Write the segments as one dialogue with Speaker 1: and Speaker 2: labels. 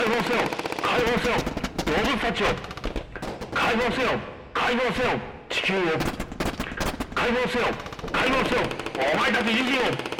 Speaker 1: 解放せよ解放せよ動物たちを解放せよ解放せよ地球を解放せよ解放せよお前たち自身を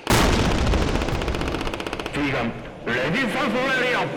Speaker 1: ヴィーガンレジスタンスをやれよ。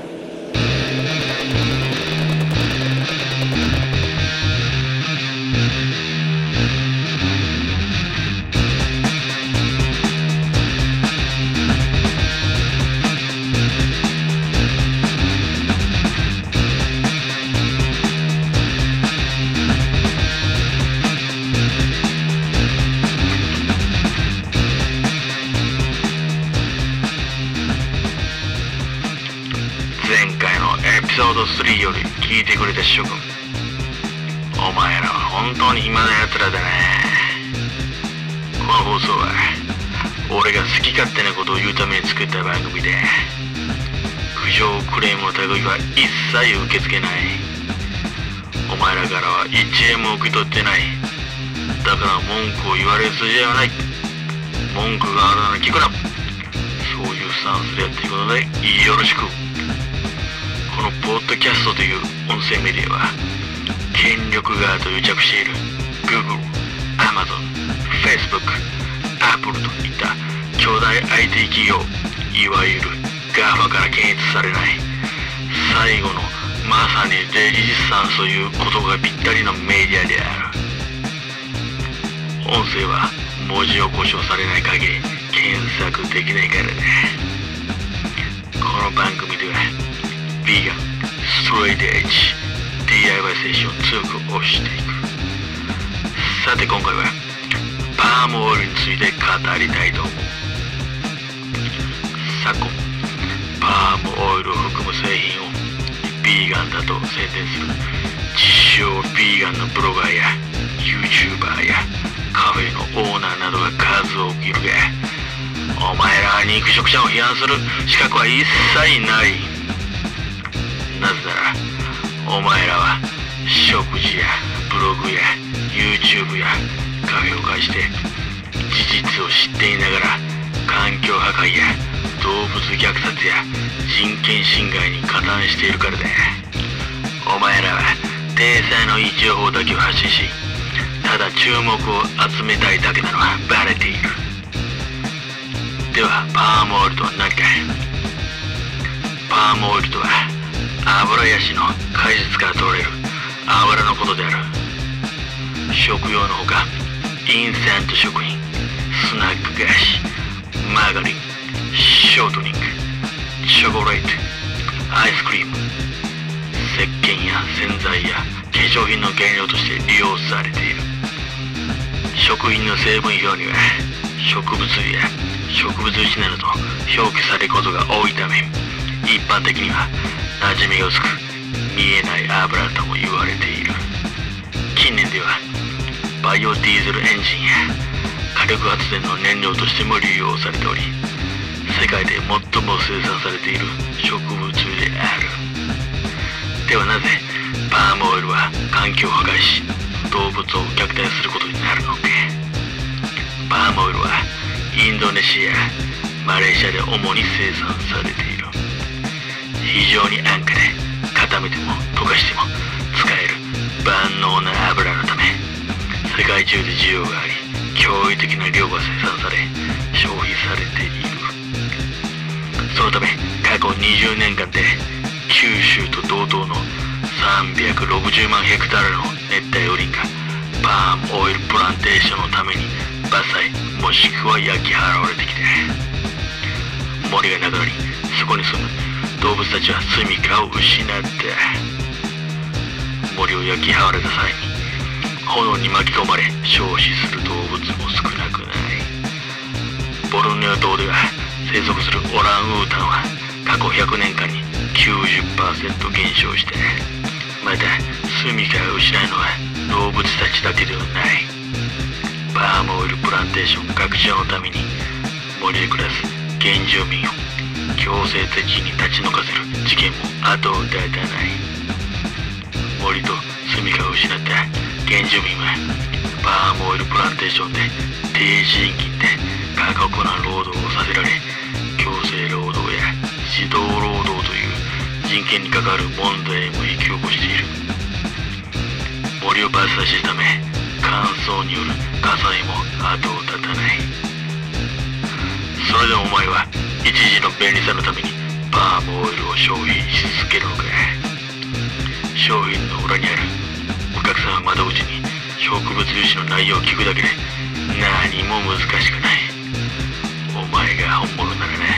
Speaker 2: エピソード3より聞いてくれた諸君、お前らは本当に暇な奴らだね。この放送は俺が好き勝手なことを言うために作った番組で、苦情クレームの類は一切受け付けない。お前らからは1円も受け取ってない。だから文句を言われる筋合いはない。文句があるなら聞くな。そういうスタンスでやっていくのでよろしく。このポッドキャストという音声メディアは権力側と癒着している Google、Amazon、Facebook、Apple といった巨大 IT 企業、いわゆる GAFA から検閲されない最後のまさにレジスタンスということがぴったりのメディアである。音声は文字起こしをされない限り検索できないからね。この番組ではヴィーガン、ストレートエッジ、DIY 精神を強く推していく。さて今回はパームオイルについて語りたいと思う。昨今パームオイルを含む製品をヴィーガンだと宣伝する自称ヴィーガンのブロガーや YouTuber やカフェのオーナーなどが数多くいるが、お前らは肉食者を批判する資格は一切ない。なぜならお前らは食事やブログや YouTube やカフェを介して事実を知っていながら環境破壊や動物虐殺や人権侵害に加担しているからだ。お前らは体裁のいい情報だけを発信しただ注目を集めたいだけなのはバレている。ではパームオイルとは何か。パームオイルとは油ヤシの果実から取れる油のことである。食用のほかインスタント食品、スナック菓子、マーガリン、ショートニング、チョコレート、アイスクリーム、石鹸や洗剤や化粧品の原料として利用されている。食品の成分表には植物油や植物油などと表記されることが多いため、一般的には馴染みが薄く見えない油とも言われている。近年ではバイオディーゼルエンジンや火力発電の燃料としても利用されており、世界で最も生産されている植物油である。ではなぜパームオイルは環境を破壊し動物を虐待することになるのか。パームオイルはインドネシア、マレーシアで主に生産されている。非常に安価で固めても溶かしても使える万能な油のため、世界中で需要があり驚異的な量が生産され消費されている。そのため過去20年間で九州と同等の360万ヘクタールの熱帯雨林がパームオイルプランテーションのために伐採もしくは焼き払われてきた。森がなくなりそこに住む動物たちは住みかを失った。森を焼き払われた際に炎に巻き込まれ消費する動物も少なくない。ボルネオ島では生息するオランウータンは過去100年間に 90% 減少して、また住みかを失うのは動物たちだけではない。パームオイルプランテーション拡張のために森で暮らす原住民を強制的に立ち退かせる事件も後を絶たない。森と住みかを失った原住民はパームオイルプランテーションで低賃金で過酷な労働をさせられ、強制労働や児童労働という人権に関わる問題も引き起こしている。森を伐採したため乾燥による火災も後を絶たない。それでもお前は一時の便利さのためにパームオイルを消費し続けるのか。商品の裏にあるお客様窓口に植物油脂の内容を聞くだけで何も難しくない。お前が本物ならね。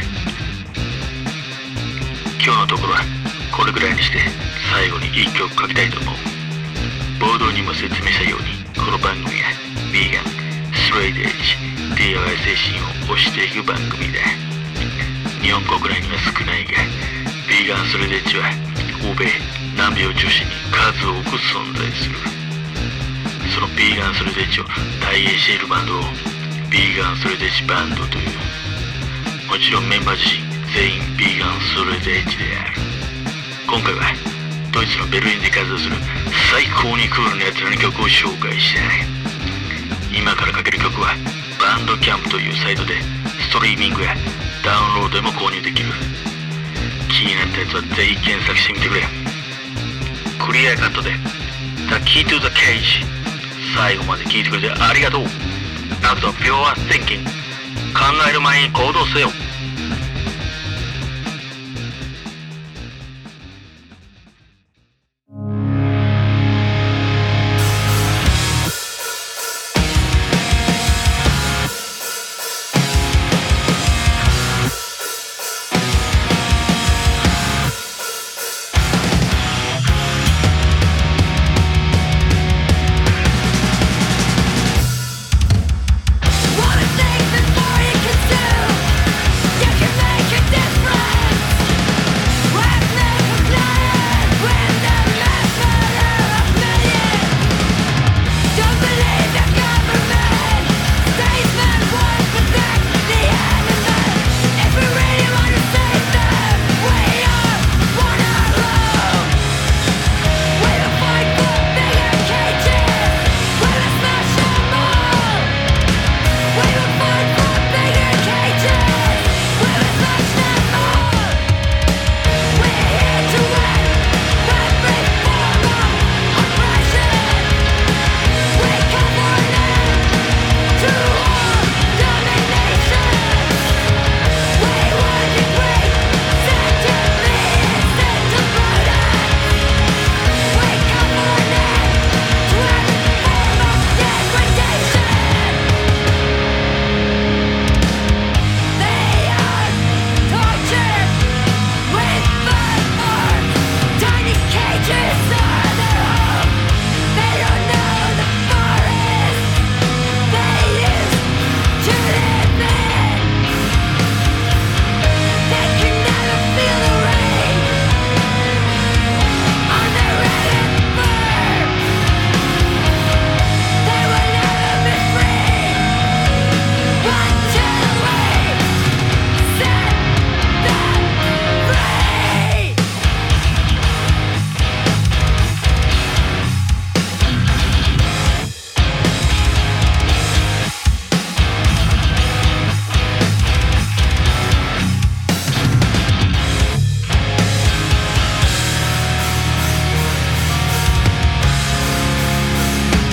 Speaker 2: 今日のところはこれぐらいにして最後に一曲書きたいと思う。冒頭にも説明したようにこの番組はビーガン、ストレートエッジ、DIY 精神を推していく番組だ。日本国内には少ないがビーガンストレートエッジは欧米、南米を中心に数多く存在する。そのビーガンストレートエッジを体現しているバンドをビーガンストレートエッジバンドという。もちろんメンバー自身全員ビーガンストレートエッジである。今回はドイツのベルリンで活動する最高にクールなやつらの曲を紹介したい。今からかける曲はバンドキャンプというサイトでストリーミングやダウンロードでも購入できる。気になったやつはぜひ検索してみてくれ。クリアカットで The Key to the Cage。 最後まで聞いてくれてありがとう。あと Pure Thinking。 考える前に行動せよ。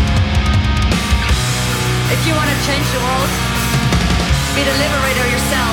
Speaker 3: Be the liberator yourself.